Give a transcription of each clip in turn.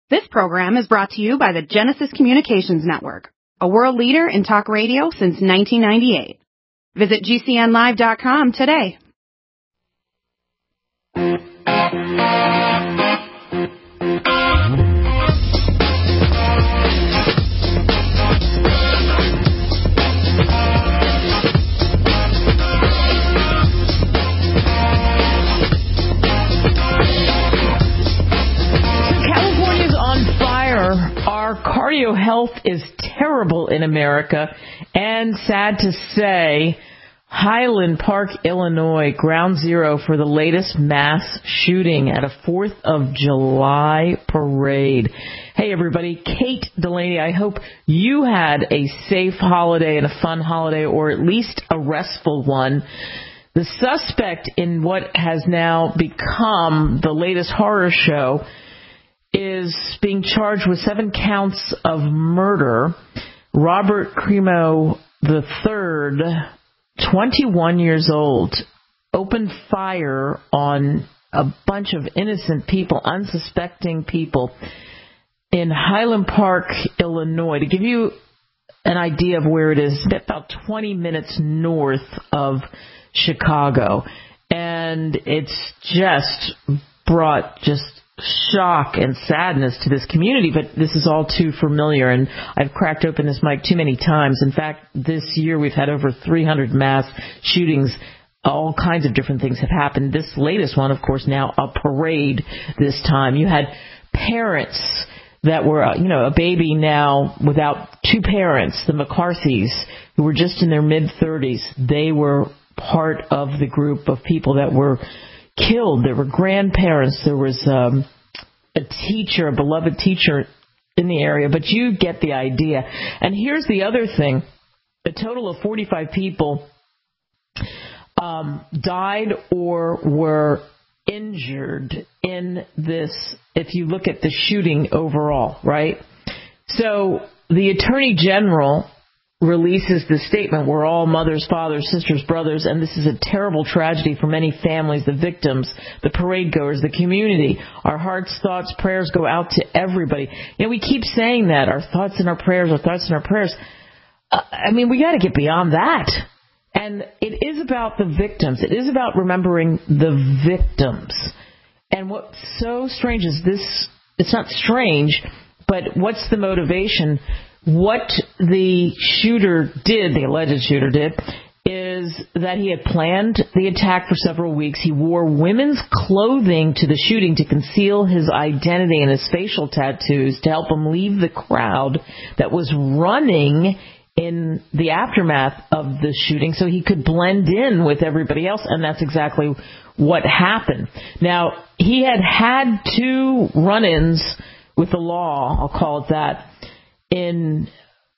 This program is brought to you by the Genesis Communications Network, a world leader in talk radio since 1998. Visit GCNlive.com today. Our cardio health is terrible in America, and sad to say, Highland Park, Illinois, ground zero for the latest mass shooting at a 4th of July parade. Hey everybody, Kate Delaney, I hope you had a safe holiday and a fun holiday, or at least a restful one. The suspect in what has now become the latest horror show is being charged with 7 counts of murder. Robert Crimo III, 21 years old, opened fire on a bunch of innocent people, unsuspecting people, in Highland Park, Illinois. To give you an idea of where it is, it's about 20 minutes north of Chicago. And it's just brought shock and sadness to this community, but this is all too familiar, and I've cracked open this mic too many times. In fact, this year we've had over 300 mass shootings. All kinds of different things have happened. This latest one, of course, now a parade this time. You had parents that were, a baby now without 2 parents, the McCarthys, who were just in their mid-30s. They were part of the group of people that were killed. There were grandparents. There was a teacher, a beloved teacher in the area. But you get the idea. And here's the other thing. A total of 45 people died or were injured in this, if you look at the shooting overall, right? So the Attorney General releases the statement, we're all mothers, fathers, sisters, brothers, and this is a terrible tragedy for many families, the victims, the parade goers, the community. Our hearts, thoughts, prayers go out to everybody. We keep saying that, our thoughts and our prayers, our thoughts and our prayers. We got to get beyond that. And it is about the victims. It is about remembering the victims. And what's so strange is this, it's not strange, but what's the motivation? What the shooter did, the alleged shooter did, is that he had planned the attack for several weeks. He wore women's clothing to the shooting to conceal his identity and his facial tattoos to help him leave the crowd that was running in the aftermath of the shooting so he could blend in with everybody else, and that's exactly what happened. Now, he had 2 run-ins with the law, I'll call it that. In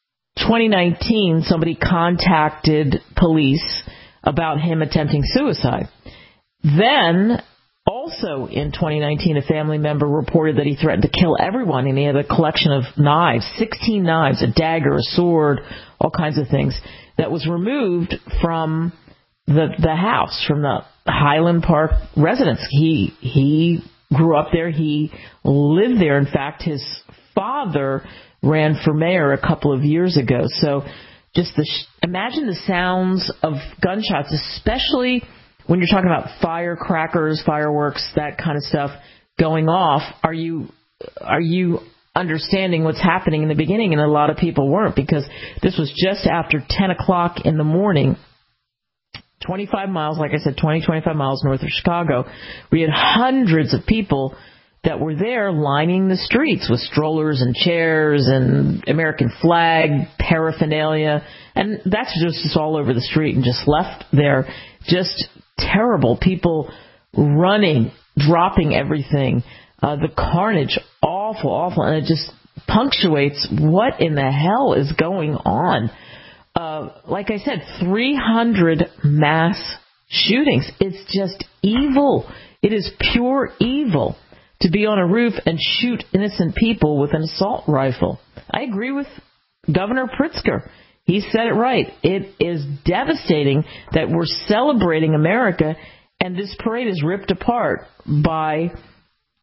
2019, somebody contacted police about him attempting suicide. Then, also in 2019, a family member reported that he threatened to kill everyone, and he had a collection of knives, 16 knives, a dagger, a sword, all kinds of things, that was removed from the house, from the Highland Park residence. He grew up there. He lived there. In fact, his father ran for mayor a couple of years ago. So just imagine the sounds of gunshots, especially when you're talking about firecrackers, fireworks, that kind of stuff going off. Are you understanding what's happening in the beginning? And a lot of people weren't, because this was just after 10 o'clock in the morning, 25 miles, like I said, 25 miles north of Chicago. We had hundreds of people that were there lining the streets with strollers and chairs and American flag paraphernalia. And that's just all over the street and just left there. Just terrible. People running, dropping everything. The carnage, awful. And it just punctuates what in the hell is going on. Like I said, 300 mass shootings. It's just evil. It is pure evil to be on a roof and shoot innocent people with an assault rifle. I agree with Governor Pritzker. He said it right. It is devastating that we're celebrating America and this parade is ripped apart by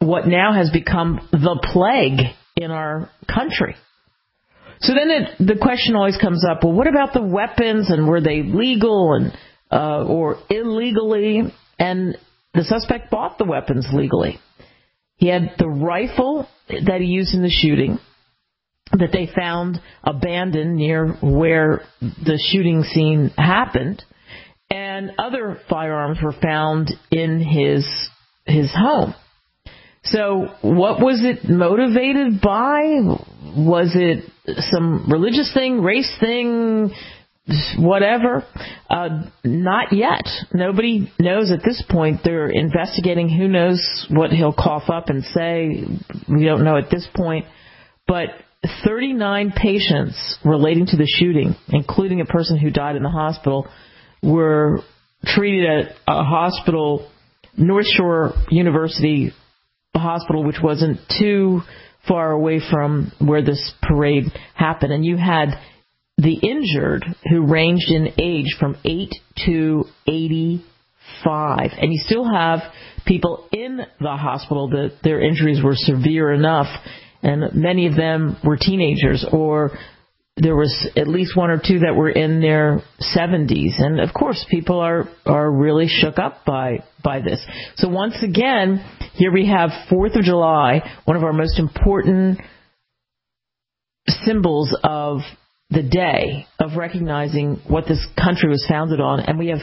what now has become the plague in our country. So then the question always comes up, well, what about the weapons, and were they legal and or illegally? And the suspect bought the weapons legally. He had the rifle that he used in the shooting that they found abandoned near where the shooting scene happened, and other firearms were found in his home. So what was it motivated by? Was it some religious thing, race thing, whatever? Not yet. Nobody knows at this point. They're investigating. Who knows what he'll cough up and say? We don't know at this point. But 39 patients relating to the shooting, including a person who died in the hospital, were treated at a hospital, North Shore University Hospital, which wasn't too far away from where this parade happened. And you had the injured who ranged in age from 8 to 85. And you still have people in the hospital that their injuries were severe enough, and many of them were teenagers, or there was at least one or two that were in their 70s. And, of course, people are really shook up by this. So once again, here we have 4th of July, one of our most important symbols of the day, of recognizing what this country was founded on. And we have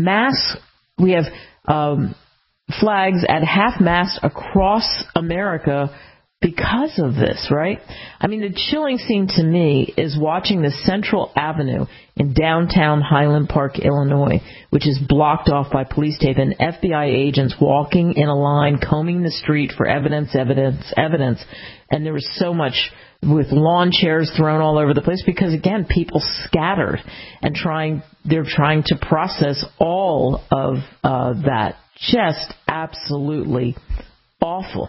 flags at half-mast across America because of this, right? I mean, the chilling scene to me is watching the Central Avenue in downtown Highland Park, Illinois, which is blocked off by police tape, and FBI agents walking in a line, combing the street for evidence. And there was so much with lawn chairs thrown all over the place because, again, people scattered and they're trying to process all of that. Just absolutely awful.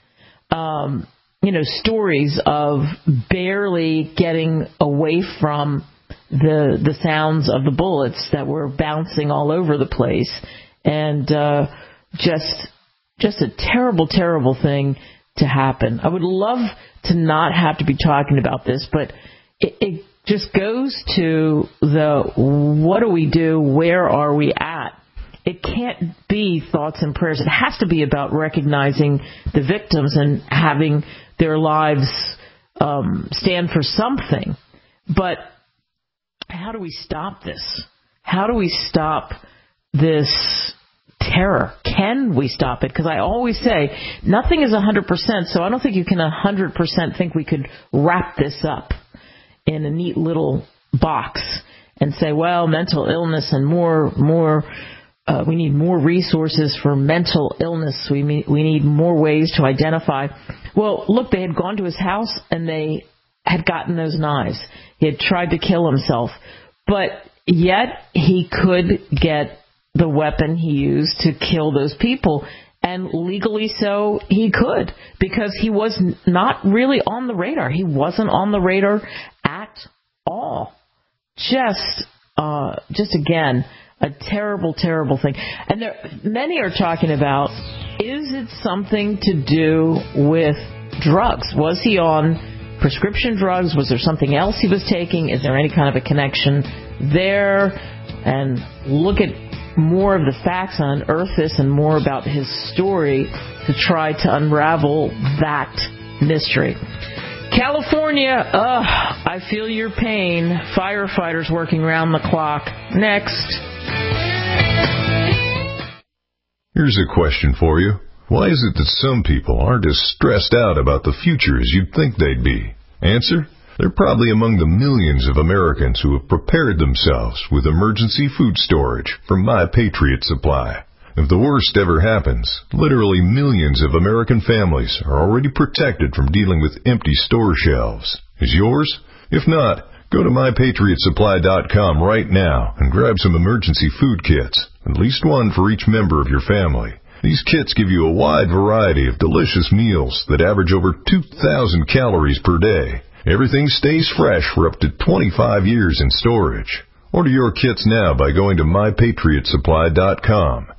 Stories of barely getting away from the sounds of the bullets that were bouncing all over the place, and just a terrible, terrible thing to happen. I would love to not have to be talking about this, but it just goes to the what do we do? Where are we at? It can't be thoughts and prayers. It has to be about recognizing the victims and having their lives stand for something. But how do we stop this? How do we stop this terror? Can we stop it? Because I always say nothing is 100%, so I don't think you can 100% think we could wrap this up in a neat little box and say, well, mental illness and more we need more resources for mental illness. We need more ways to identify. Well, look, they had gone to his house and they had gotten those knives. He had tried to kill himself, but yet he could get the weapon he used to kill those people, and legally so he could, because he was not really on the radar. He wasn't on the radar at all. Just again, a terrible, terrible thing. And many are talking about, is it something to do with drugs? Was he on prescription drugs? Was there something else he was taking? Is there any kind of a connection there? And look at more of the facts and unearth this and more about his story to try to unravel that mystery. California, I feel your pain. Firefighters working round the clock. Next. Here's a question for you. Why is it that some people aren't as stressed out about the future as you'd think they'd be? Answer: they're probably among the millions of Americans who have prepared themselves with emergency food storage from My Patriot Supply. If the worst ever happens, literally millions of American families are already protected from dealing with empty store shelves. Is yours? If not, go to MyPatriotSupply.com right now and grab some emergency food kits, at least one for each member of your family. These kits give you a wide variety of delicious meals that average over 2,000 calories per day. Everything stays fresh for up to 25 years in storage. Order your kits now by going to MyPatriotSupply.com.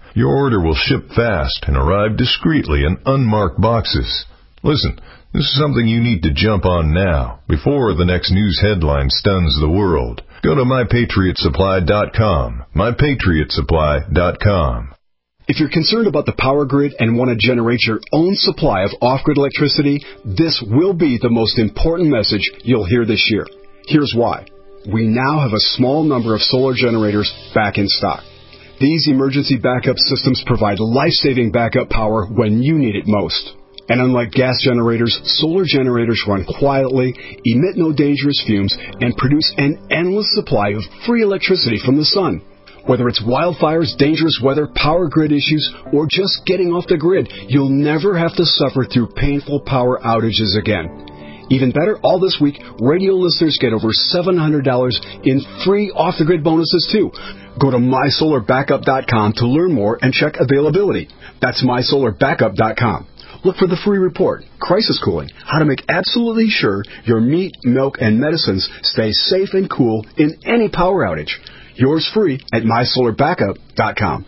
Your order will ship fast and arrive discreetly in unmarked boxes. Listen, this is something you need to jump on now, before the next news headline stuns the world. Go to MyPatriotSupply.com. MyPatriotSupply.com. If you're concerned about the power grid and want to generate your own supply of off-grid electricity, this will be the most important message you'll hear this year. Here's why. We now have a small number of solar generators back in stock. These emergency backup systems provide life-saving backup power when you need it most. And unlike gas generators, solar generators run quietly, emit no dangerous fumes, and produce an endless supply of free electricity from the sun. Whether it's wildfires, dangerous weather, power grid issues, or just getting off the grid, you'll never have to suffer through painful power outages again. Even better, all this week, radio listeners get over $700 in free off-the-grid bonuses, too. Go to MySolarBackup.com to learn more and check availability. That's MySolarBackup.com. Look for the free report, Crisis Cooling, how to make absolutely sure your meat, milk, and medicines stay safe and cool in any power outage. Yours free at MySolarBackup.com.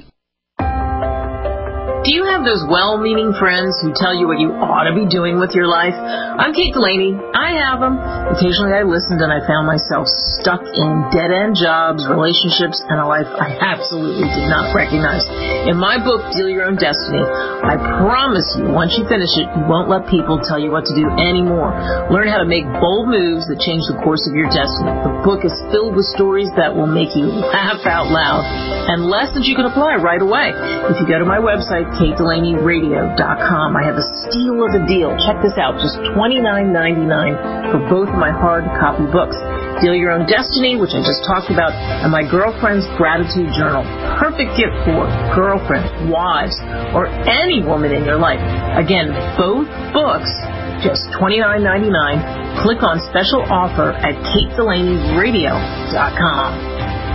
Do you have those well-meaning friends who tell you what you ought to be doing with your life? I'm Kate Delaney. I have them. Occasionally I listened and I found myself stuck in dead-end jobs, relationships, and a life I absolutely did not recognize. In my book, Deal Your Own Destiny, I promise you, once you finish it, you won't let people tell you what to do anymore. Learn how to make bold moves that change the course of your destiny. The book is filled with stories that will make you laugh out loud and lessons you can apply right away. If you go to my website, KateDelaneyRadio.com. I have a steal of a deal. Check this out. Just $29.99 for both of my hard copy books. Deal Your Own Destiny, which I just talked about, and my Girlfriend's Gratitude Journal. Perfect gift for girlfriends, wives, or any woman in your life. Again, both books, just $29.99. Click on special offer at KateDelaneyRadio.com.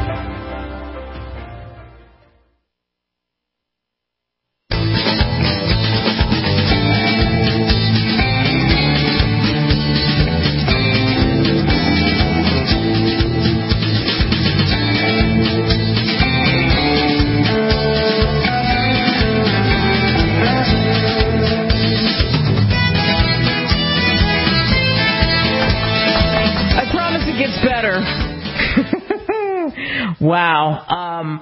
Wow.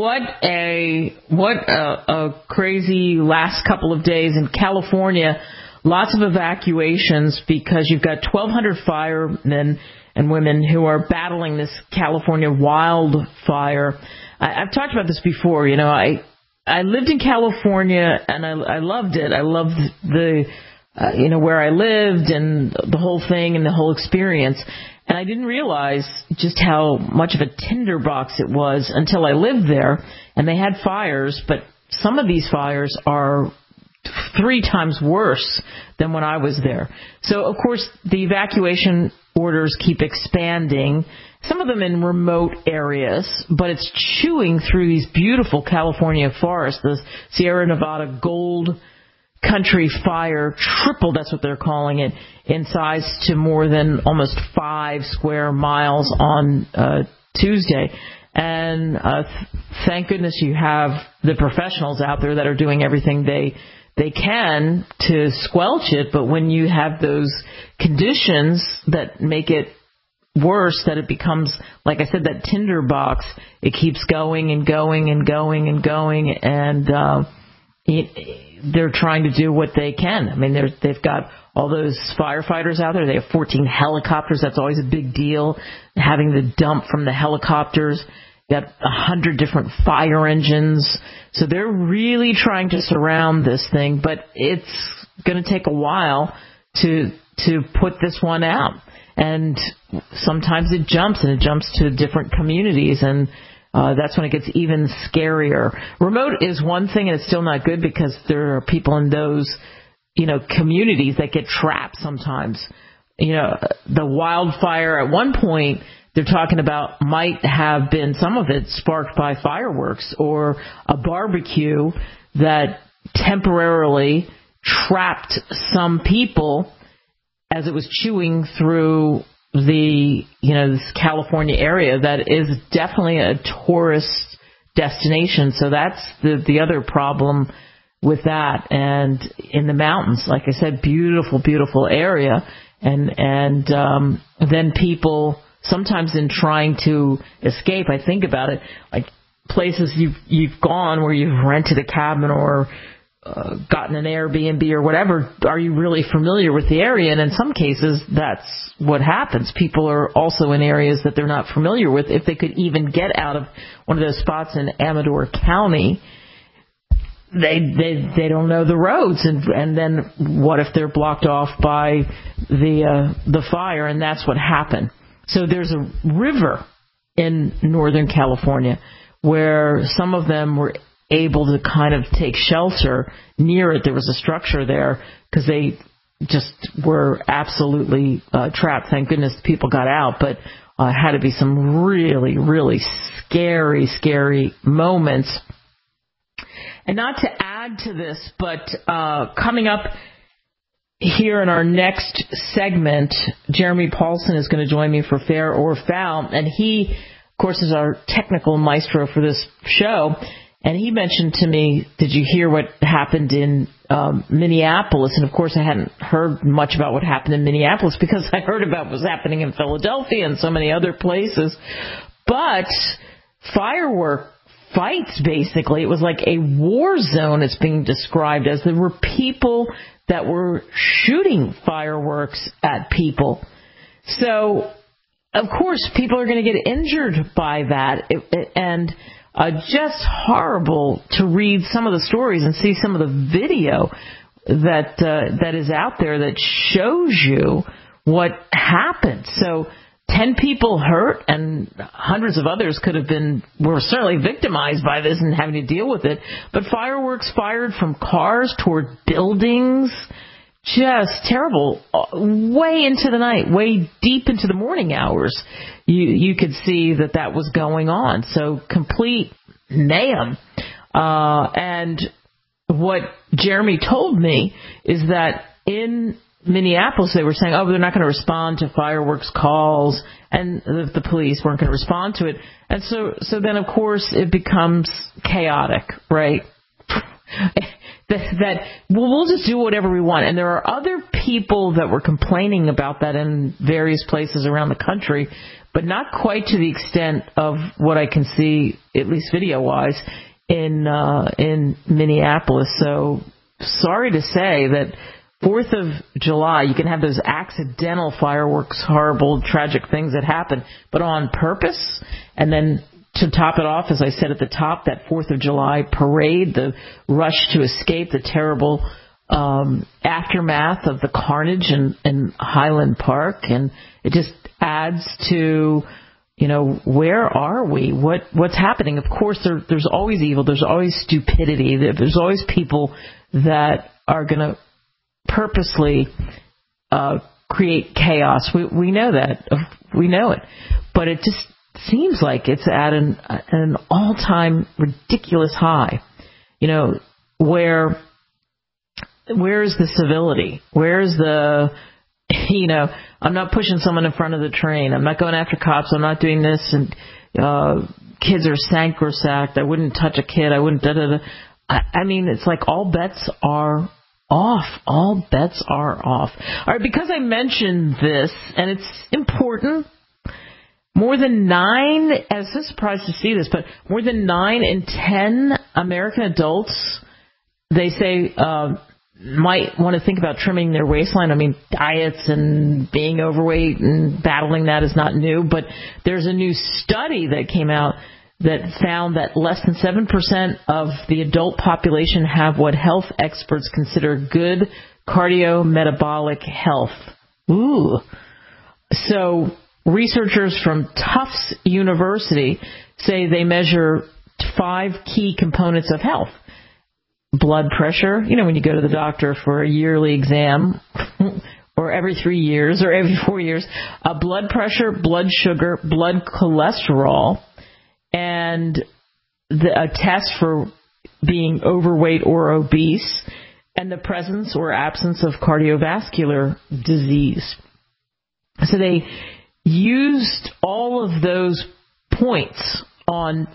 What a crazy last couple of days in California. Lots of evacuations because you've got 1,200 firemen and women who are battling this California wildfire. I've talked about this before. You know, I lived in California and I loved it. I loved the, where I lived and the whole thing and the whole experience. And I didn't realize just how much of a tinderbox it was until I lived there. And they had fires, but some of these fires are 3 times worse than when I was there. So, of course, the evacuation orders keep expanding, some of them in remote areas, but it's chewing through these beautiful California forests. The Sierra Nevada Gold Country Fire tripled, that's what they're calling it, in size to more than almost 5 square miles on Tuesday. And thank goodness you have the professionals out there that are doing everything they can to squelch it. But when you have those conditions that make it worse, that it becomes, like I said, that tinderbox, it keeps going and going and going and going, and they're trying to do what they can. I mean, they've got all those firefighters out there. They have 14 helicopters. That's always a big deal, having the dump from the helicopters. Got 100 different fire engines. So they're really trying to surround this thing, but it's going to take a while to put this one out. And sometimes it jumps to different communities, and that's when it gets even scarier. Remote is one thing, and it's still not good because there are people in those, communities that get trapped sometimes. The wildfire at one point they're talking about might have been, some of it sparked by fireworks or a barbecue that temporarily trapped some people as it was chewing through the, this California area that is definitely a tourist destination. So that's the other problem with that. And in the mountains, like I said, beautiful, beautiful area. And then people, sometimes in trying to escape, I think about it, like places you've gone where you've rented a cabin or gotten an Airbnb or whatever, are you really familiar with the area? And in some cases, that's what happens. People are also in areas that they're not familiar with. If they could even get out of one of those spots in Amador County, they don't know the roads, and then what if they're blocked off by the fire? And that's what happened. So there's a river in Northern California where some of them were able to kind of take shelter near it. There was a structure there because they just were absolutely trapped. Thank goodness people got out, but had to be some really, really scary moments. And not to add to this, but coming up here in our next segment, Jeremy Paulson is going to join me for Fair or Foul. And he, of course, is our technical maestro for this show. And he mentioned to me, did you hear what happened in Minneapolis? And, of course, I hadn't heard much about what happened in Minneapolis because I heard about what was happening in Philadelphia and so many other places. But firework fights, basically. It was like a war zone, it's being described as. There were people that were shooting fireworks at people. So, of course, people are going to get injured by that. And just horrible to read some of the stories and see some of the video that is out there that shows you what happened. So 10 people hurt, and hundreds of others were certainly victimized by this and having to deal with it. But fireworks fired from cars toward buildings, just terrible. Way into the night, way deep into the morning hours, you could see that was going on. So complete mayhem. And what Jeremy told me is that in Minneapolis, they were saying, they're not going to respond to fireworks calls, and the police weren't going to respond to it. And so then, of course, it becomes chaotic, right? We'll just do whatever we want. And there are other people that were complaining about that in various places around the country, but not quite to the extent of what I can see, at least video-wise, in Minneapolis. So sorry to say that 4th of July, you can have those accidental fireworks, horrible, tragic things that happen, but on purpose. And then to top it off, as I said at the top, that 4th of July parade, the rush to escape, the terrible aftermath of the carnage in Highland Park. And it just adds to, where are we? What's happening? Of course, there's always evil. There's always stupidity. There's always people that are going to purposely create chaos. We know that. We know it. But it just seems like it's at an all-time ridiculous high. Where is the civility? Where's the, I'm not pushing someone in front of the train. I'm not going after cops. I'm not doing this. And kids are sacrosanct. I wouldn't touch a kid. I wouldn't da-da-da. I mean, it's like all bets are off. All bets are off. All right, because I mentioned this, and it's important, more than 9, I was so surprised to see this, but more than 9 in 10 American adults, they say, might want to think about trimming their waistline. I mean, diets and being overweight and battling that is not new, but there's a new study that came out that found that less than 7% of the adult population have what health experts consider good cardiometabolic health. Ooh. So researchers from Tufts University say they measure 5 key components of health. Blood pressure, when you go to the doctor for a yearly exam, or every 3 years or every 4 years, blood pressure, blood sugar, blood cholesterol, and a test for being overweight or obese, and the presence or absence of cardiovascular disease. So they used all of those points on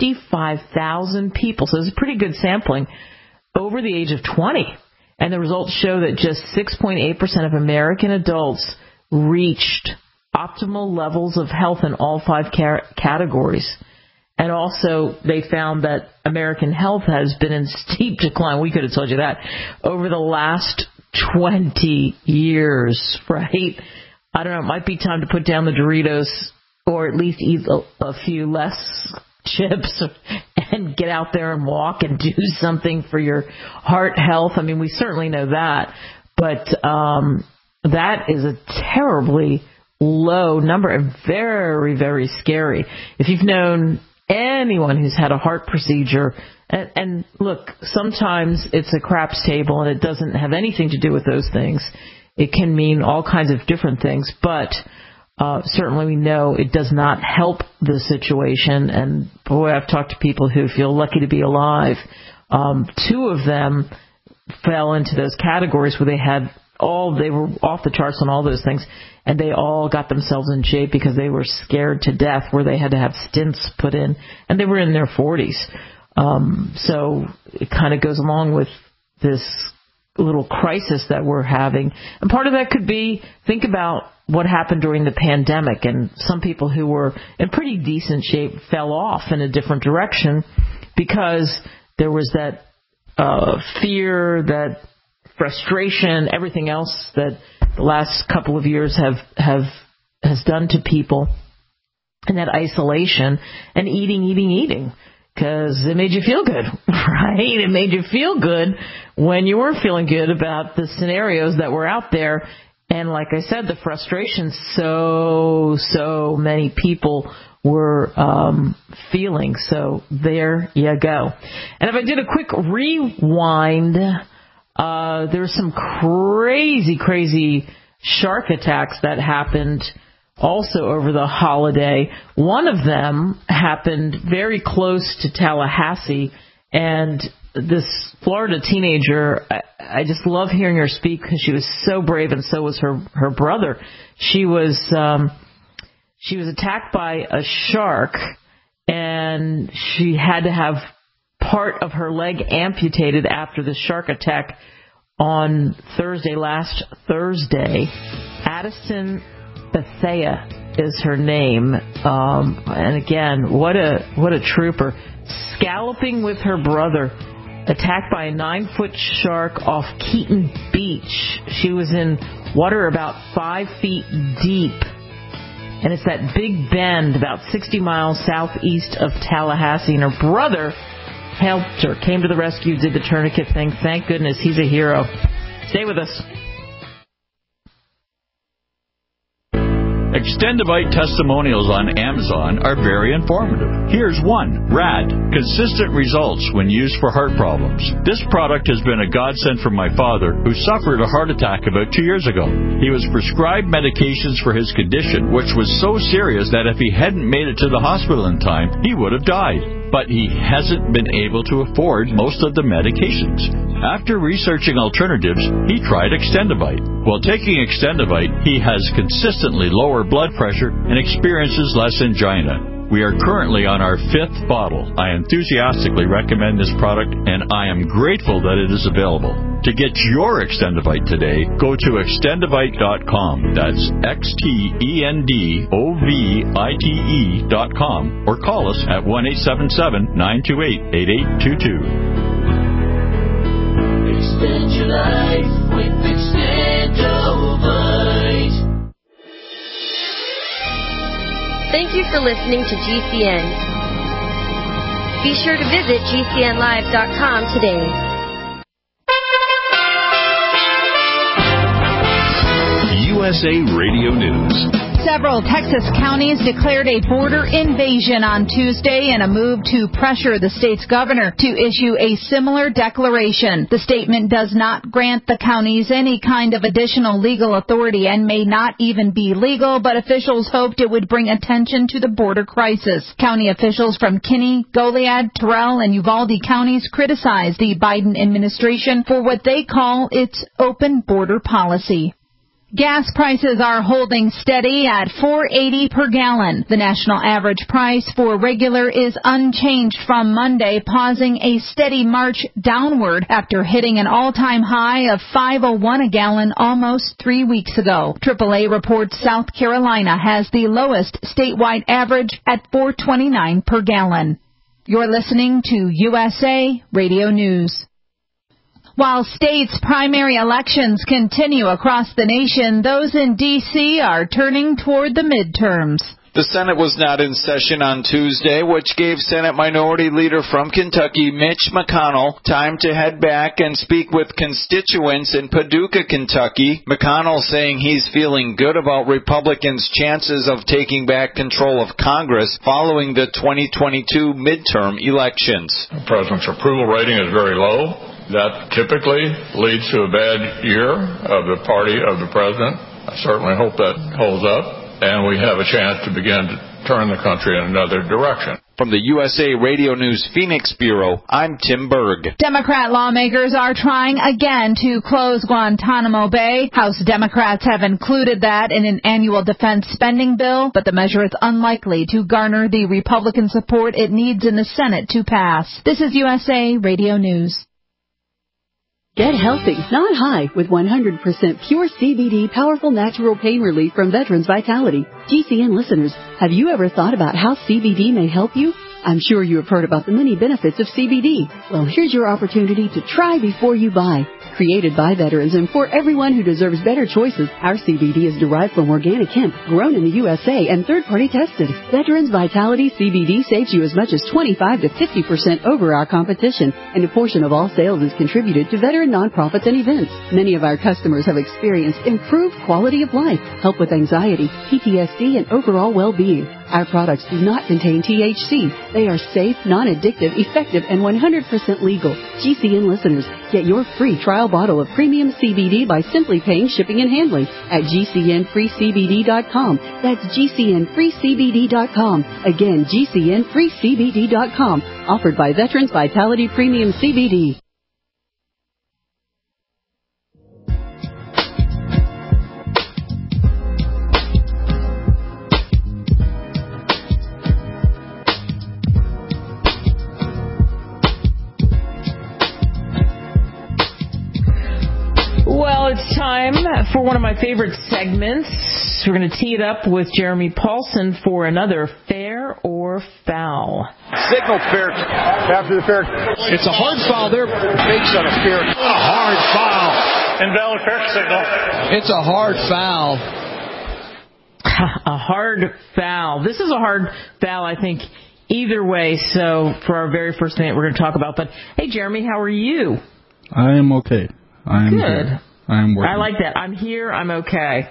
55,000 people. So it's a pretty good sampling over the age of 20. And the results show that just 6.8% of American adults reached optimal levels of health in all 5 categories. And also, they found that American health has been in steep decline. We could have told you that over the last 20 years, right? I don't know. It might be time to put down the Doritos or at least eat a few less chips and get out there and walk and do something for your heart health. I mean, we certainly know that. But that is a terribly low number and very, very scary. If you've known anyone who's had a heart procedure, and look, sometimes it's a craps table and it doesn't have anything to do with those things. It can mean all kinds of different things, but certainly we know it does not help the situation. And boy, I've talked to people who feel lucky to be alive. 2 of them fell into those categories where they were off the charts on all those things, and they all got themselves in shape because they were scared to death, where they had to have stents put in, and they were in their 40s. So it kind of goes along with this little crisis that we're having. And part of that could be, think about what happened during the pandemic, and some people who were in pretty decent shape fell off in a different direction because there was that fear, that frustration, everything else that the last couple of years has done to people, and that isolation and eating, because it made you feel good, right? It made you feel good when you were feeling good about the scenarios that were out there. And like I said, the frustration so many people were feeling. So there you go. And if I did a quick rewind, there were some crazy shark attacks that happened also over the holiday. One of them happened very close to Tallahassee, and this Florida teenager, I just love hearing her speak because she was so brave, and so was her brother. She was attacked by a shark, and she had to have part of her leg amputated after the shark attack on last Thursday. Addison Bethea is her name. And again, what a trooper. Scalloping with her brother, attacked by a 9-foot shark off Keaton Beach. She was in water about 5 feet deep. And it's that Big Bend, about 60 miles southeast of Tallahassee. And her brother helped her, came to the rescue, did the tourniquet thing. Thank goodness, he's a hero. Stay with us. Extendivite testimonials on Amazon are very informative. Here's one. RAD. Consistent results when used for heart problems. This product has been a godsend for my father, who suffered a heart attack about 2 years ago. He was prescribed medications for his condition, which was so serious that if he hadn't made it to the hospital in time, he would have died. But he hasn't been able to afford most of the medications. After researching alternatives, he tried Extendivite. While taking Extendivite, he has consistently lower blood pressure and experiences less angina. We are currently on our 5th bottle. I enthusiastically recommend this product, and I am grateful that it is available. To get your Extendivite today, go to Extendivite.com. That's XTENDOVITE.com, or call us at 1-877-928-8822. Extend your life with Extendivite. Thank you for listening to GCN. Be sure to visit GCNlive.com today. USA Radio News. Several Texas counties declared a border invasion on Tuesday in a move to pressure the state's governor to issue a similar declaration. The statement does not grant the counties any kind of additional legal authority and may not even be legal, but officials hoped it would bring attention to the border crisis. County officials from Kinney, Goliad, Terrell, and Uvalde counties criticized the Biden administration for what they call its open border policy. Gas prices are holding steady at $4.80 per gallon. The national average price for regular is unchanged from Monday, pausing a steady march downward after hitting an all-time high of $5.01 a gallon almost 3 weeks ago. AAA reports South Carolina has the lowest statewide average at $4.29 per gallon. You're listening to USA Radio News. While states' primary elections continue across the nation, those in D.C. are turning toward the midterms. The Senate was not in session on Tuesday, which gave Senate Minority Leader from Kentucky, Mitch McConnell, time to head back and speak with constituents in Paducah, Kentucky. McConnell saying he's feeling good about Republicans' chances of taking back control of Congress following the 2022 midterm elections. The president's approval rating is very low. That typically leads to a bad year of the party of the president. I certainly hope that holds up, and we have a chance to begin to turn the country in another direction. From the USA Radio News Phoenix Bureau, I'm Tim Berg. Democrat lawmakers are trying again to close Guantanamo Bay. House Democrats have included that in an annual defense spending bill, but the measure is unlikely to garner the Republican support it needs in the Senate to pass. This is USA Radio News. Get healthy, not high, with 100% pure CBD powerful natural pain relief from Veterans Vitality. GCN listeners, have you ever thought about how CBD may help you? I'm sure you have heard about the many benefits of CBD. Well, here's your opportunity to try before you buy. Created by veterans and for everyone who deserves better choices, our CBD is derived from organic hemp, grown in the USA and third-party tested. Veterans Vitality CBD saves you as much as 25 to 50% over our competition, and a portion of all sales is contributed to veteran nonprofits and events. Many of our customers have experienced improved quality of life, help with anxiety, PTSD, and overall well-being. Our products do not contain THC. They are safe, non-addictive, effective, and 100% legal. GCN listeners, get your free trial bottle of premium CBD by simply paying shipping and handling at GCNFreeCBD.com. That's GCNFreeCBD.com. Again, GCNFreeCBD.com. Offered by Veterans Vitality Premium CBD. Well, it's time for one of my favorite segments. We're going to tee it up with Jeremy Paulson for another Fair or Foul. Signal fair. After the fair. It's a hard foul there. Fakes on a fair. A hard foul. Invalid fair signal. It's a hard foul. A hard foul. This is a hard foul, I think, either way. So for our very first thing that we're going to talk about. But, hey, Jeremy, how are you? I am okay. I am good. Here. I am working. I like that. I'm here. I'm okay.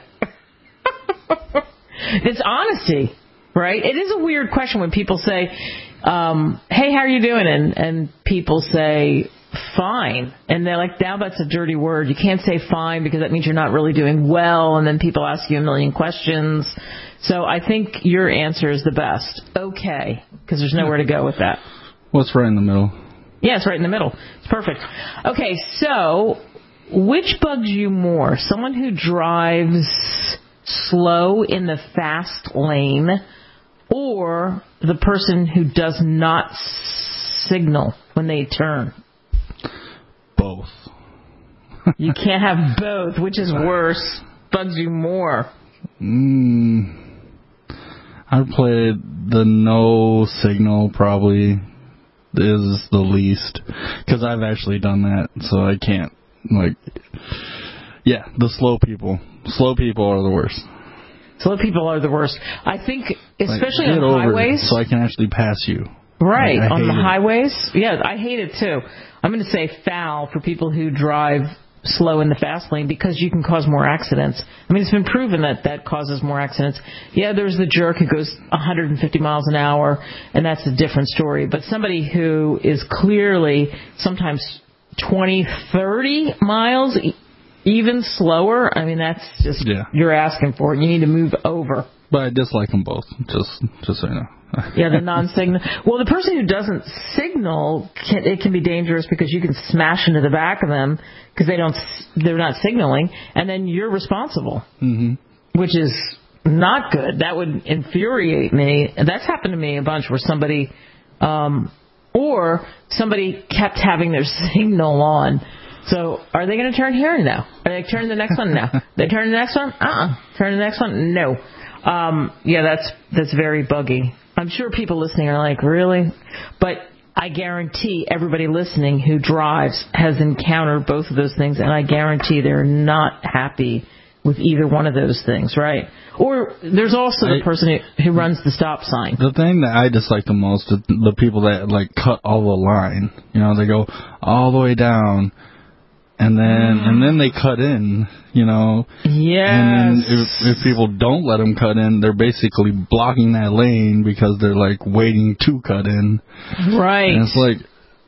It's honesty, right? It is a weird question when people say, hey, how are you doing? And people say, fine. And they're like, now that's a dirty word. You can't say fine because that means you're not really doing well. And then people ask you a million questions. So I think your answer is the best. Okay. Because there's nowhere to go with that. What's right in the middle? Yeah, it's right in the middle. It's perfect. Okay, so which bugs you more? Someone who drives slow in the fast lane or the person who does not signal when they turn? Both. You can't have both. Which is worse? Bugs you more? I'd play the no signal probably is the least, because I've actually done that, so I can't, the slow people are the worst. Slow people are the worst. I think, especially on highways. So I can actually pass you. Right, on the highways. Yeah, I hate it too. I'm going to say foul for people who drive slow in the fast lane because you can cause more accidents. I mean, it's been proven that causes more accidents. Yeah, there's the jerk who goes 150 miles an hour, and that's a different story. But somebody who is clearly sometimes 20, 30 miles even slower, I mean, that's just, you're asking for it. You need to move over. But I dislike them both, just so you know. Yeah, the non-signal. Well, the person who doesn't signal, it can be dangerous because you can smash into the back of them because they're not signaling, and then you're responsible, which is not good. That would infuriate me. That's happened to me a bunch where somebody kept having their signal on. So are they going to turn here? No. Are they turning the next one? No. They turn the next one? Turn the next one? No. That's very buggy. I'm sure people listening are like, really? But I guarantee everybody listening who drives has encountered both of those things, and I guarantee they're not happy with either one of those things, right? Or there's also the person who runs the stop sign. The thing that I dislike the most is the people that, like, cut all the line. You know, they go all the way down, and then they cut in, you know. Yes. And then if people don't let them cut in, they're basically blocking that lane because they're, like, waiting to cut in. Right. And it's like,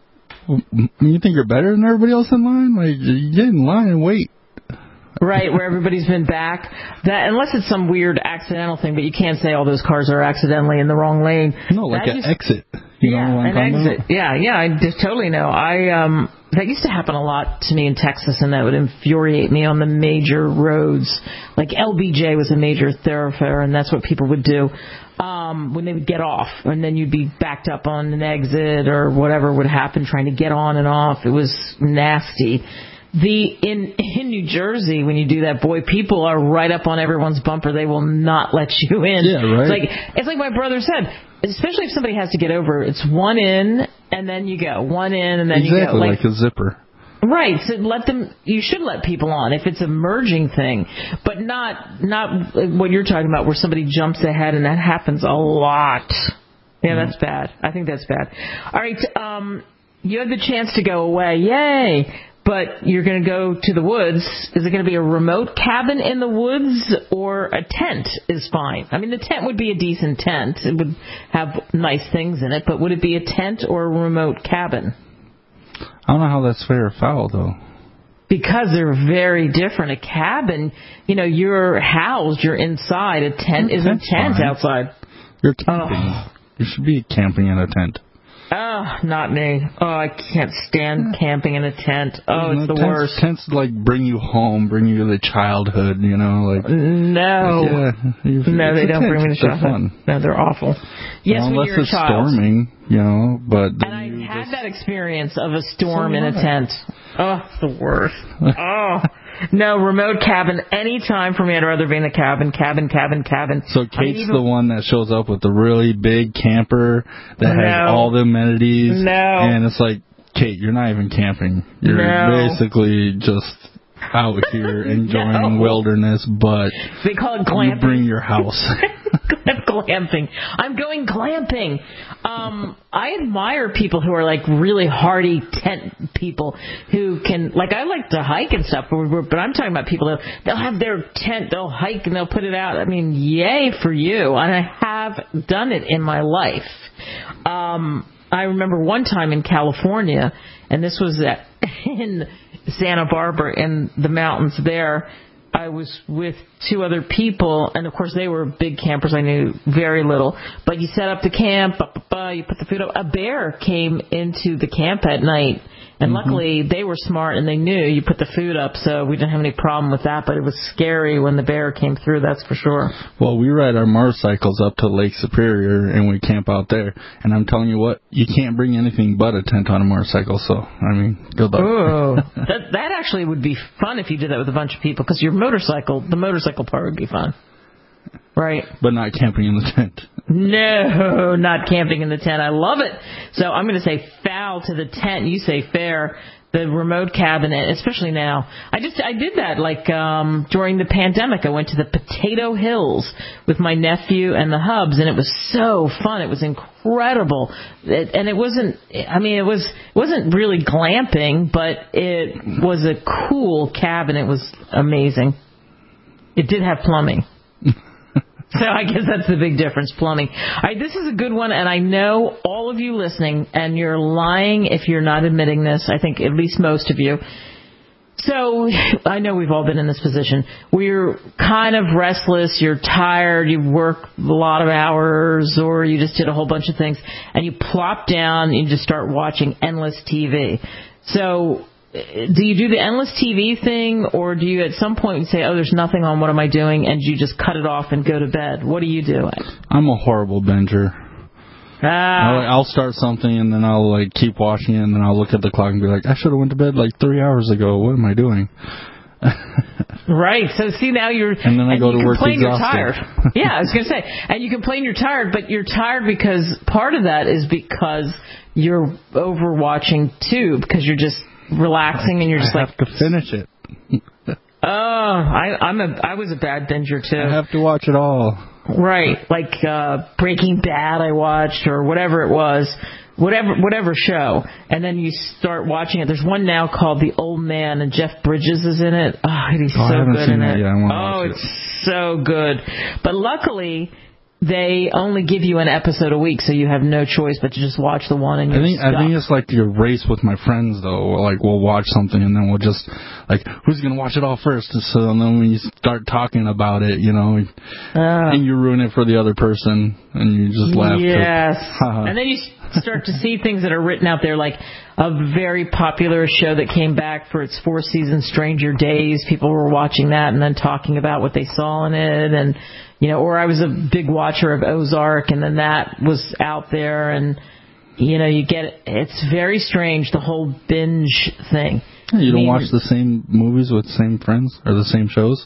you think you're better than everybody else in line? Like, you get in line and wait. Right, where everybody's been back. That unless it's some weird accidental thing, but you can't say all those cars are accidentally in the wrong lane. No, like an exit. You know what I'm talking exit. about? Yeah, I just totally know. That used to happen a lot to me in Texas, and that would infuriate me on the major roads. Like LBJ was a major thoroughfare, and that's what people would do when they would get off, and then you'd be backed up on an exit or whatever would happen trying to get on and off. It was nasty. In New Jersey, when you do that, boy, people are right up on everyone's bumper. They will not let you in. Yeah, right. It's like my brother said, especially if somebody has to get over, it's one in and then you go. One in and then you go. Exactly, like a zipper. Right. So you should let people on if it's a merging thing, but not what you're talking about where somebody jumps ahead, and that happens a lot. Yeah, that's bad. I think that's bad. All right. You had the chance to go away. Yay. But you're going to go to the woods. Is it going to be a remote cabin in the woods, or a tent is fine? I mean, the tent would be a decent tent. It would have nice things in it, but would it be a tent or a remote cabin? I don't know how that's fair or foul, though. Because they're very different. A cabin, you're housed, you're inside. A tent is a tent outside. You're camping. You should be camping in a tent. Oh, not me. Oh, I can't stand camping in a tent. Oh, it's the worst. Tents like bring you home, bring you to the childhood, like. No. Yeah. No, they don't bring me to childhood. No, they're awful. Yes, unless when you're a child. It's storming, but. And I had that experience of a storm in a tent. Oh, it's the worst. Oh. No, remote cabin anytime for me. I'd rather be in a cabin. So Kate's the one that shows up with the really big camper that has all the amenities. No. And it's like, Kate, you're not even camping. You're basically just out here enjoying wilderness, but they call it glamping. You bring your house. Glamping. I'm going glamping. I admire people who are like really hardy tent people who can, like, I like to hike and stuff, but I'm talking about people they'll have their tent, they'll hike and they'll put it out. I mean, yay for you. And I have done it in my life. I remember one time in California, and this was in Santa Barbara in the mountains there. I was with two other people, and of course they were big campers. I knew very little. But you set up the camp, you put the food up. A bear came into the camp at night, and luckily they were smart and they knew you put the food up, so we didn't have any problem with that. But it was scary when the bear came through, that's for sure. Well, we ride our motorcycles up to Lake Superior, and we camp out there. And I'm telling you what, you can't bring anything but a tent on a motorcycle, so, I mean, good luck. Oh, that actually would be fun if you did that with a bunch of people, because the motorcycle part would be fun. Right. But not camping in the tent. No, not camping in the tent. I love it. So I'm going to say foul to the tent. You say fair. The remote cabin, especially now. I did that like during the pandemic. I went to the Potato Hills with my nephew and the Hubs, and it was so fun. It was incredible. It wasn't really glamping, but it was a cool cabin. It was amazing. It did have plumbing. So I guess that's the big difference, plumbing. All right, this is a good one, and I know all of you listening, and you're lying if you're not admitting this. I think at least most of you. So I know we've all been in this position. We're kind of restless. You're tired. You work a lot of hours, or you just did a whole bunch of things, and you plop down and you just start watching endless TV. So do you do the endless TV thing, or do you at some point say, oh, there's nothing on, what am I doing, and you just cut it off and go to bed? What do you do? I'm a horrible binger. I'll start something and then I'll like keep watching it, and then I'll look at the clock and be like, I should have went to bed like 3 hours ago. What am I doing? Right. So see, now you're and then I go to work exhausted. You're tired. Yeah, I was going to say, and you complain you're tired, but you're tired because part of that is because you're overwatching too, because you're just relaxing and you're just I have to finish it. I was a bad binger too. I have to watch it all. Right, like Breaking Bad I watched, or whatever it was, whatever show, and then you start watching it. There's one now called The Old Man, and Jeff Bridges is in it. Oh, he's so good in it. It's so good. But luckily, they only give you an episode a week, so you have no choice but to just watch the one. And I think it's like your race with my friends, though. Like, we'll watch something, and then we'll just, like, who's going to watch it all first? So then when you start talking about it, you know, and you ruin it for the other person, and you just laugh. Yes. And then you start to see things that are written out there, like a very popular show that came back for its 4th season, Stranger Days. People were watching that and then talking about what they saw in it, and you know, or I was a big watcher of Ozark, and then that was out there, and, you know, you get it. It's very strange, the whole binge thing. You don't watch the same movies with the same friends, or the same shows?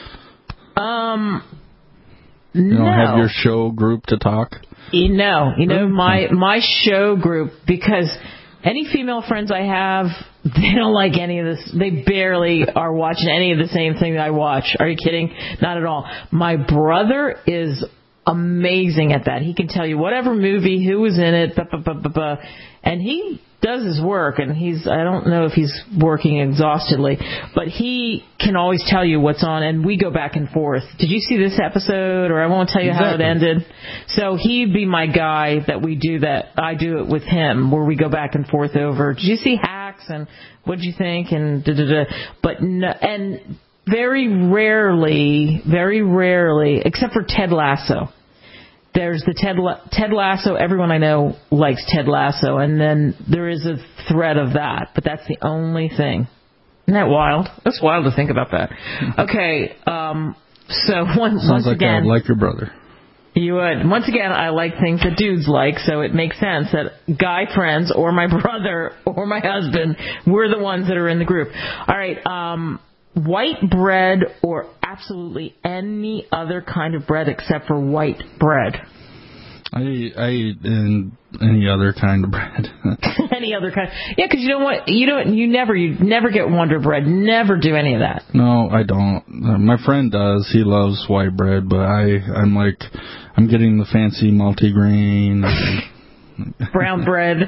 You don't have your show group to talk? No. You know, my show group, because any female friends I have, they don't like any of this. They barely are watching any of the same thing that I watch. Are you kidding? Not at all. My brother is amazing at that. He can tell you whatever movie, who was in it, and he does his work, and I don't know if he's working exhaustedly, but he can always tell you what's on, and we go back and forth. Did you see this episode? Or I won't tell you how it ended. So he'd be my guy that we do that. I do it with him, where we go back and forth over, did you see Hacks, and what did you think, and da-da-da. But no, and very rarely, except for Ted Lasso. There's the Ted Lasso. Everyone I know likes Ted Lasso, and then there is a thread of that, but that's the only thing. Isn't that wild? That's wild to think about that. Okay, so once again, I like your brother. You would. Once again, I like things that dudes like, so it makes sense that guy friends or my brother or my husband, we're the ones that are in the group. All right. White bread or absolutely any other kind of bread except for white bread? I eat any other kind of bread. Any other kind? Yeah, because you never get Wonder Bread. Never do any of that. No, I don't. My friend does. He loves white bread, but I'm getting the fancy multigrain. Brown bread.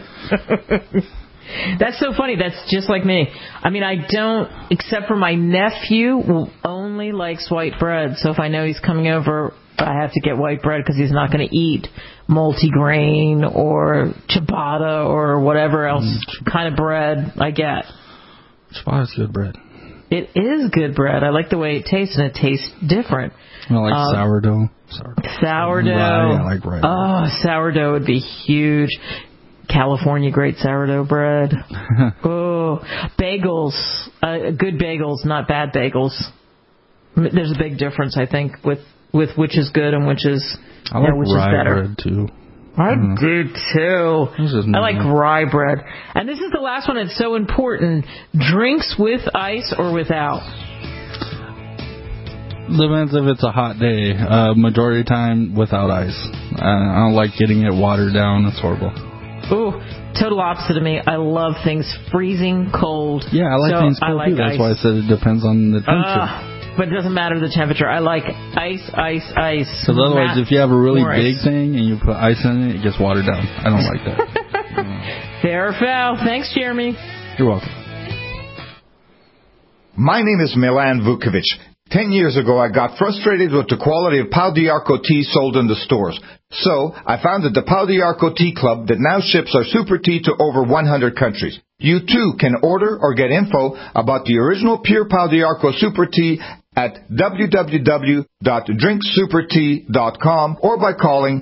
That's so funny. That's just like me. I mean, I don't, except for my nephew, who only likes white bread. So if I know he's coming over, I have to get white bread because he's not going to eat multigrain or ciabatta or whatever else kind of bread I get. Ciabatta's good bread. It is good bread. I like the way it tastes, and it tastes different. I like sourdough. Sourdough. Rye, I like rye. Oh, sourdough would be huge. California great sourdough bread. Oh, bagels. Good bagels, not bad bagels. There's a big difference, I think, with which is good and which is which rye is better. Bread too. I do too. I like rye bread. And this is the last one. It's so important. Drinks with ice or without? Depends if it's a hot day. Majority of the time without ice. I don't like getting it watered down. It's horrible. Ooh, total opposite of me. I love things freezing cold. Yeah, I like things cold too. That's why I said it depends on the temperature. But it doesn't matter the temperature. I like ice. Because otherwise, if you have a really big thing and you put ice in it, it gets watered down. I don't like that. Fair or foul. Thanks, Jeremy. You're welcome. My name is Milan Vukovic. 10 years ago, I got frustrated with the quality of Pau d'Arco tea sold in the stores. So, I founded the Pau d'Arco Tea Club that now ships our super tea to over 100 countries. You too can order or get info about the original Pure Pau d'Arco Super Tea at www.drinksupertea.com or by calling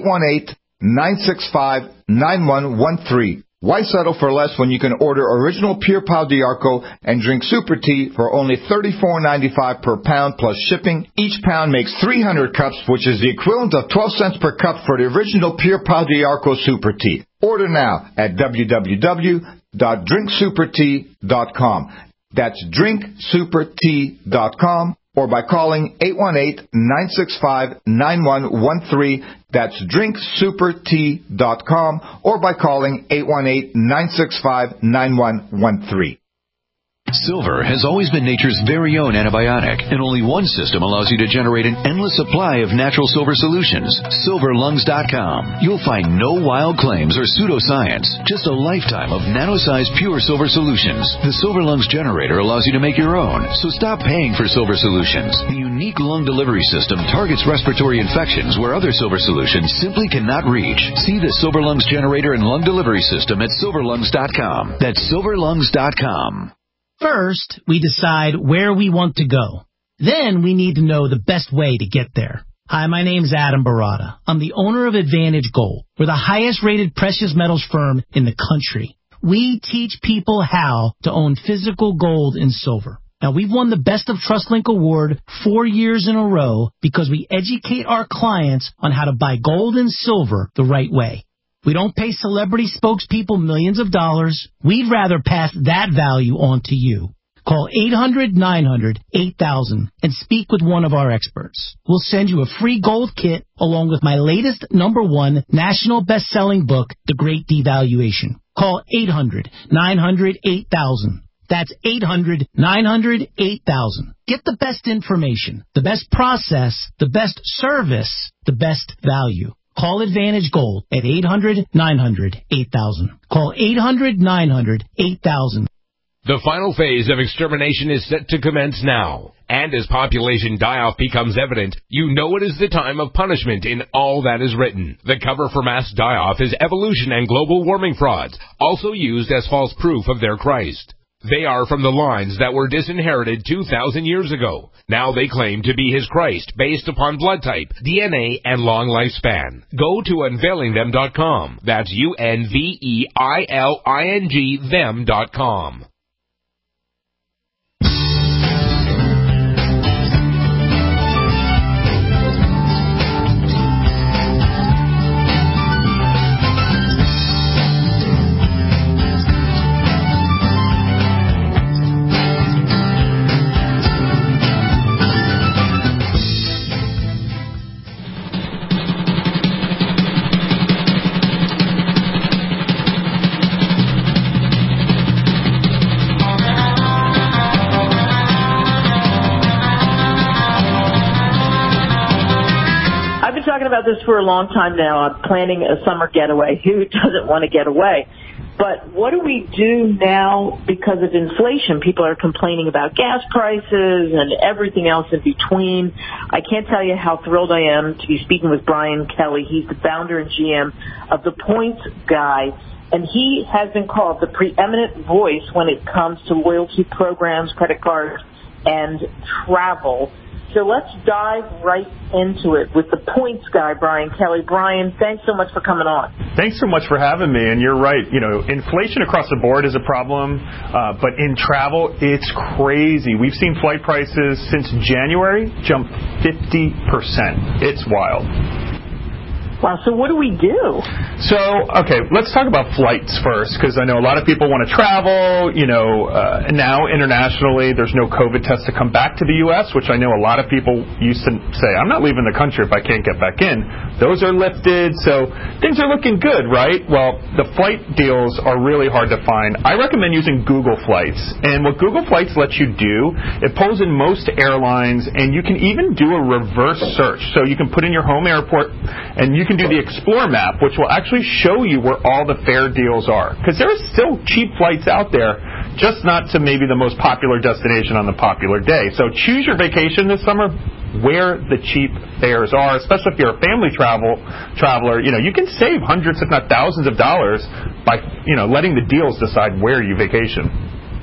818-965-9113. Why settle for less when you can order original Pure Pau d'Arco and drink Super Tea for only $34.95 per pound plus shipping? Each pound makes 300 cups, which is the equivalent of 12 cents per cup for the original Pure Pau d'Arco Super Tea. Order now at www.drinksupertea.com. That's drinksupertea.com or by calling 818-965-9113. That's drinksupertea.com or by calling 818-965-9113. Silver has always been nature's very own antibiotic, and only one system allows you to generate an endless supply of natural silver solutions. SilverLungs.com. You'll find no wild claims or pseudoscience, just a lifetime of nano-sized pure silver solutions. The Silver Lungs generator allows you to make your own, so stop paying for silver solutions. The unique lung delivery system targets respiratory infections where other silver solutions simply cannot reach. See the Silver Lungs generator and lung delivery system at SilverLungs.com. That's SilverLungs.com. First, we decide where we want to go. Then we need to know the best way to get there. Hi, my name is Adam Barada. I'm the owner of Advantage Gold. We're the highest-rated precious metals firm in the country. We teach people how to own physical gold and silver. Now, we've won the Best of TrustLink Award 4 years in a row because we educate our clients on how to buy gold and silver the right way. We don't pay celebrity spokespeople millions of dollars. We'd rather pass that value on to you. Call 800-900-8000 and speak with one of our experts. We'll send you a free gold kit along with my latest #1 national best-selling book, The Great Devaluation. Call 800-900-8000. That's 800-900-8000. Get the best information, the best process, the best service, the best value. Call Advantage Gold at 800-900-8000. Call 800-900-8000. The final phase of extermination is set to commence now. And as population die-off becomes evident, you know it is the time of punishment in all that is written. The cover for mass die-off is evolution and global warming frauds, also used as false proof of their Christ. They are from the lines that were disinherited 2,000 years ago. Now they claim to be his Christ based upon blood type, DNA, and long lifespan. Go to unveilingthem.com. That's UNVEILING them.com. About this for a long time now. I'm planning a summer getaway. Who doesn't want to get away? But what do we do now because of inflation? People are complaining about gas prices and everything else in between. I can't tell you how thrilled I am to be speaking with Brian Kelly. He's the founder and GM of The Points Guy, and he has been called the preeminent voice when it comes to loyalty programs, credit cards, and travel. So let's dive right into it with the Points Guy, Brian Kelly. Brian, thanks so much for coming on. Thanks so much for having me. And you're right. You know, inflation across the board is a problem, but in travel, it's crazy. We've seen flight prices since January jump 50%. It's wild. Wow, so what do we do? So, okay, let's talk about flights first, because I know a lot of people want to travel, now internationally. There's no COVID test to come back to the U.S., which I know a lot of people used to say, I'm not leaving the country if I can't get back in. Those are lifted, so things are looking good, right? Well, the flight deals are really hard to find. I recommend using Google Flights, and what Google Flights lets you do, it pulls in most airlines, and you can even do a reverse search. So you can put in your home airport, and you can do the Explore map, which will actually show you where all the fare deals are. Because there are still cheap flights out there just not to maybe the most popular destination on the popular day. So choose your vacation this summer where the cheap fares are, especially if you're a family traveler. You can save hundreds, if not thousands of dollars by, letting the deals decide where you vacation.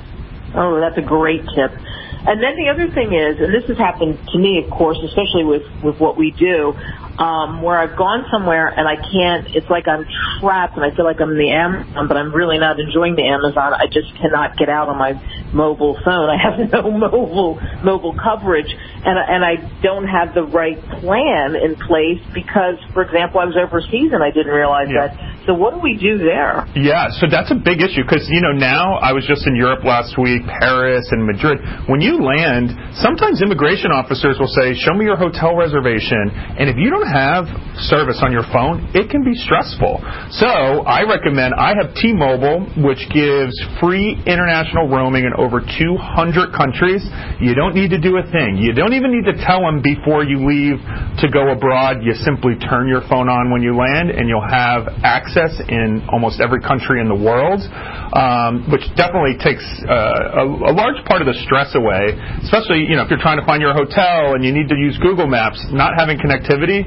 Oh, that's a great tip. And then the other thing is, and this has happened to me, of course, especially with what we do, where I've gone somewhere and I can't, it's like I'm trapped and I feel like I'm in the Amazon, but I'm really not enjoying the Amazon. I just cannot get out on my mobile phone. I have no mobile coverage, and I don't have the right plan in place because, for example, I was overseas and I didn't realize that. So what do we do there? Yeah, so that's a big issue because, now I was just in Europe last week, Paris and Madrid. When you land, sometimes immigration officers will say, show me your hotel reservation. And if you don't have service on your phone, it can be stressful. So I recommend, I have T-Mobile, which gives free international roaming in over 200 countries. You don't need to do a thing. You don't even need to tell them before you leave to go abroad. You simply turn your phone on when you land and you'll have access in almost every country in the world, which definitely takes a large part of the stress away, especially if you're trying to find your hotel and you need to use Google Maps. Not having connectivity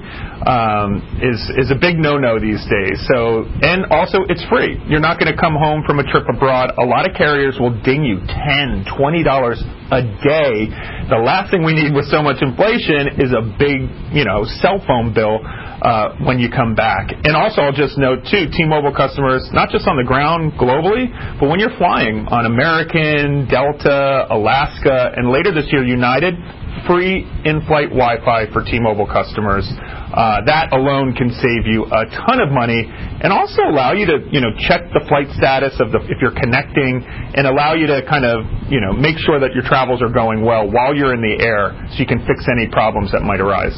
is a big no-no these days. So, and also it's free. You're not going to come home from a trip abroad. A lot of carriers will ding you $10, $20 a day. The last thing we need with so much inflation is a big, cell phone bill when you come back. And also, I'll just note, too, T-Mobile customers, not just on the ground globally, but when you're flying on American, Delta, Alaska, and later this year, United, free in-flight Wi-Fi for T-Mobile customers. That alone can save you a ton of money and also allow you to, check the flight status of if you're connecting and allow you to kind of, make sure that your travels are going well while you're in the air so you can fix any problems that might arise.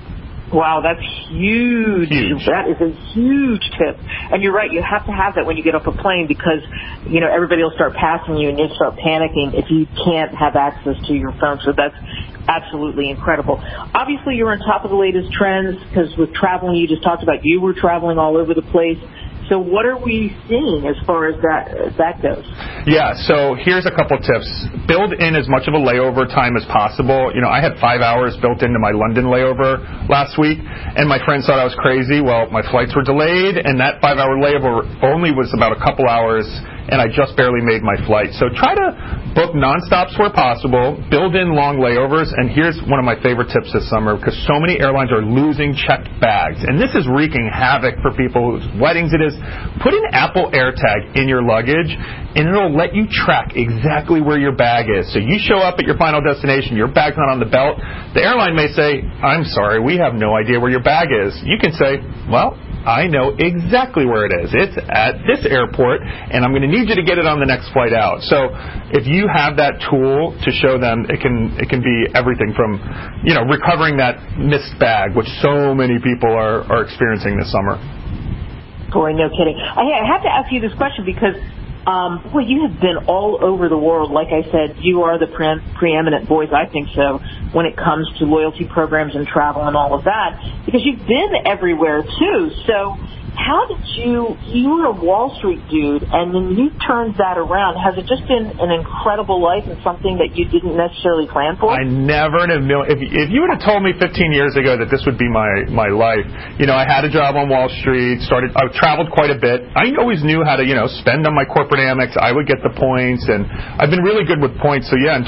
Wow, that's huge. That is a huge tip. And you're right, you have to have that when you get off a plane because, everybody will start passing you and you'll start panicking if you can't have access to your phone. So that's absolutely incredible. Obviously, you're on top of the latest trends because with traveling, you just talked about you were traveling all over the place. So what are we seeing as far as that goes? Yeah, so here's a couple tips. Build in as much of a layover time as possible. I had 5 hours built into my London layover last week, and my friends thought I was crazy. Well, my flights were delayed, and that 5-hour layover only was about a couple hours, and I just barely made my flight. So try to book nonstops where possible, build in long layovers, and here's one of my favorite tips this summer because so many airlines are losing checked bags, and this is wreaking havoc for people whose weddings it is. Put an Apple AirTag in your luggage, and it'll let you track exactly where your bag is. So you show up at your final destination, your bag's not on the belt. The airline may say, I'm sorry, we have no idea where your bag is. You can say, well, I know exactly where it is. It's at this airport, and I'm going to need you to get it on the next flight out. So if you have that tool to show them, it can be everything from, recovering that missed bag, which so many people are experiencing this summer. Boy, no kidding. I have to ask you this question because, you have been all over the world. Like I said, you are the preeminent voice, I think so, when it comes to loyalty programs and travel and all of that, because you've been everywhere, too. So how did you were a Wall Street dude, and then you turned that around. Has it just been an incredible life and something that you didn't necessarily plan for? I never in a million. If you would have told me 15 years ago that this would be my life, I had a job on Wall Street, I traveled quite a bit. I always knew how to, spend on my corporate Amex. I would get the points, and I've been really good with points. So yeah, in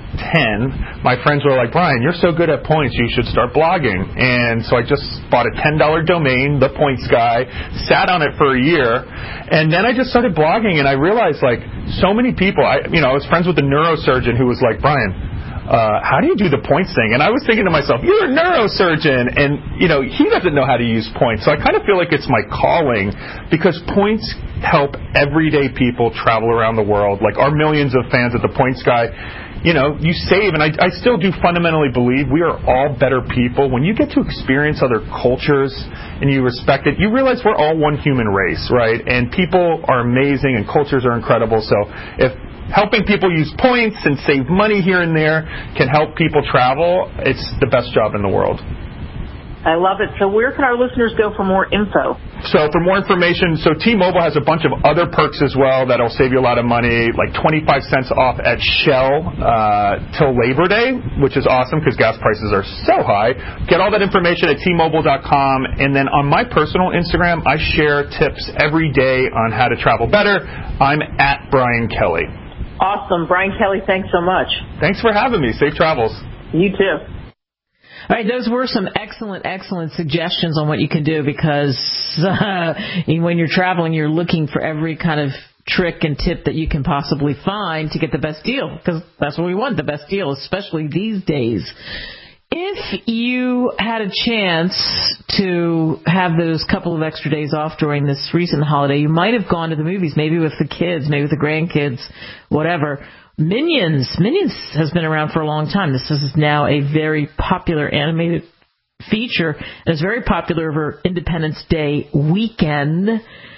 2010, my friends were like, Brian, you're so good at points, you should start blogging. And so I just bought a $10 domain, The Points Guy, sat on it for a year, and then I just started blogging, and I realized, so many people, I was friends with a neurosurgeon who was like, Brian, how do you do the points thing? And I was thinking to myself, you're a neurosurgeon, and, he doesn't know how to use points. So I kind of feel like it's my calling because points help everyday people travel around the world. Like our millions of fans at The Points Guy, you save, and I still do fundamentally believe we are all better people. When you get to experience other cultures and you respect it, you realize we're all one human race, right? And people are amazing and cultures are incredible. So if helping people use points and save money here and there can help people travel, it's the best job in the world. I love it. So where can our listeners go for more info? So for more information, T-Mobile has a bunch of other perks as well that'll save you a lot of money, like 25 cents off at Shell till Labor Day, which is awesome because gas prices are so high. Get all that information at T-Mobile.com. And then on my personal Instagram, I share tips every day on how to travel better. I'm at Brian Kelly. Awesome. Brian Kelly, thanks so much. Thanks for having me. Safe travels. You too. All right, those were some excellent suggestions on what you can do because when you're traveling, you're looking for every kind of trick and tip that you can possibly find to get the best deal because that's what we want, the best deal, especially these days. If you had a chance to have those couple of extra days off during this recent holiday, you might have gone to the movies, maybe with the kids, maybe with the grandkids, whatever. Minions has been around for a long time. This is now a very popular animated feature. And it's very popular over Independence Day weekend.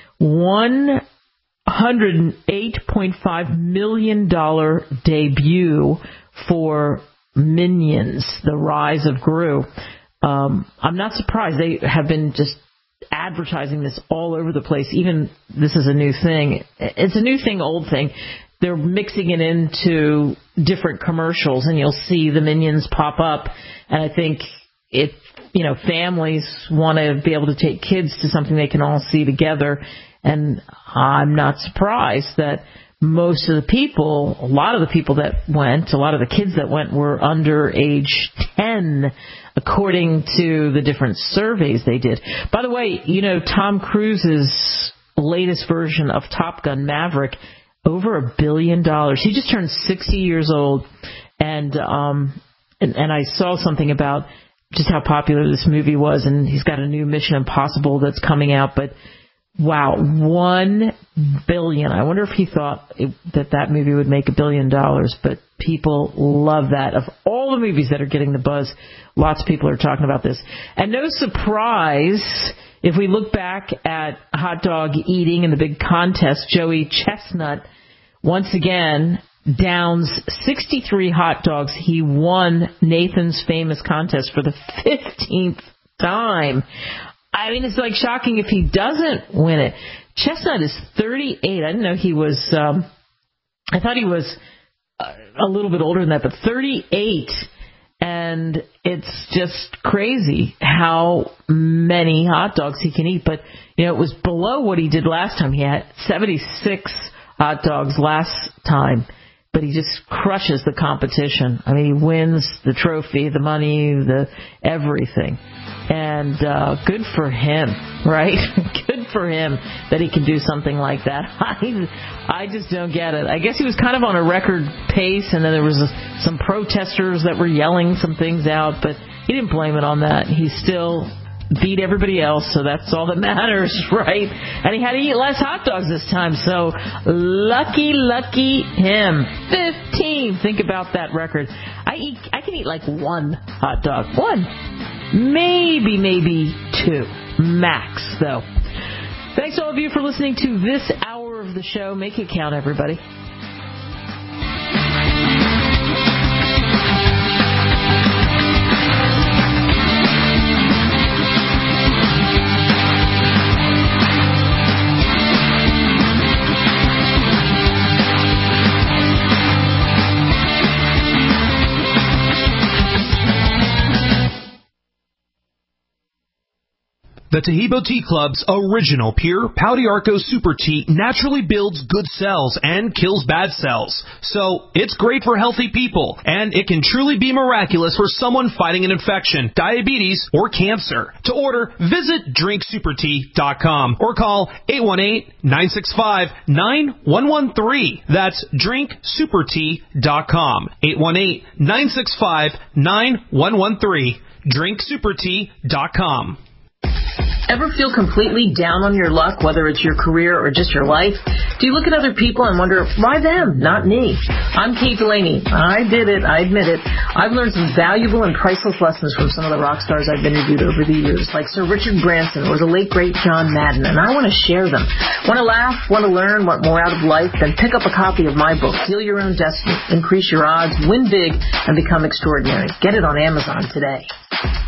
$108.5 million debut for Minions, The Rise of Gru. I'm not surprised. They have been just advertising this all over the place. Even this is a new thing. It's a new thing, old thing. They're mixing it into different commercials, and you'll see the Minions pop up. And I think families want to be able to take kids to something they can all see together. And I'm not surprised that most of the people, a lot of the people that went, a lot of the kids that went were under age 10, according to the different surveys they did. By the way, Tom Cruise's latest version of Top Gun Maverick, over $1 billion. He just turned 60 years old, and I saw something about just how popular this movie was, and he's got a new Mission Impossible that's coming out, but wow, $1 billion. I wonder if he thought that movie would make $1 billion, but people love that. Of all the movies that are getting the buzz, lots of people are talking about this. And no surprise, if we look back at hot dog eating and the big contest, Joey Chestnut, once again, downs 63 hot dogs. He won Nathan's Famous contest for the 15th time. I mean, it's like shocking if he doesn't win it. Chestnut is 38. I didn't know he was, I thought he was a little bit older than that, but 38. And it's just crazy how many hot dogs he can eat. But, it was below what he did last time. He had 76 hot dogs last time. But he just crushes the competition. I mean, he wins the trophy, the money, the everything. And good for him, right? Good for him that he can do something like that. I just don't get it. I guess he was kind of on a record pace, and then there was some protesters that were yelling some things out, but he didn't blame it on that. He still beat everybody else, so that's all that matters, right? And he had to eat less hot dogs this time, so lucky him. 15. Think about that record. I can eat like one hot dog. One. Maybe two. Max, though. Thanks all of you for listening to this hour of the show. Make it count, everybody. The Taheebo Tea Club's original pure Pau d'Arco Super Tea naturally builds good cells and kills bad cells. So it's great for healthy people, and it can truly be miraculous for someone fighting an infection, diabetes, or cancer. To order, visit drinksupertea.com or call 818-965-9113. That's drinksupertea.com. 818-965-9113. drinksupertea.com. Ever feel completely down on your luck, whether it's your career or just your life? Do you look at other people and wonder, why them, not me? I'm Kate Delaney. I did it. I admit it. I've learned some valuable and priceless lessons from some of the rock stars I've interviewed over the years, like Sir Richard Branson or the late, great John Madden, and I want to share them. Want to laugh? Want to learn? Want more out of life? Then pick up a copy of my book, Heal Your Own Destiny, Increase Your Odds, Win Big, and Become Extraordinary. Get it on Amazon today.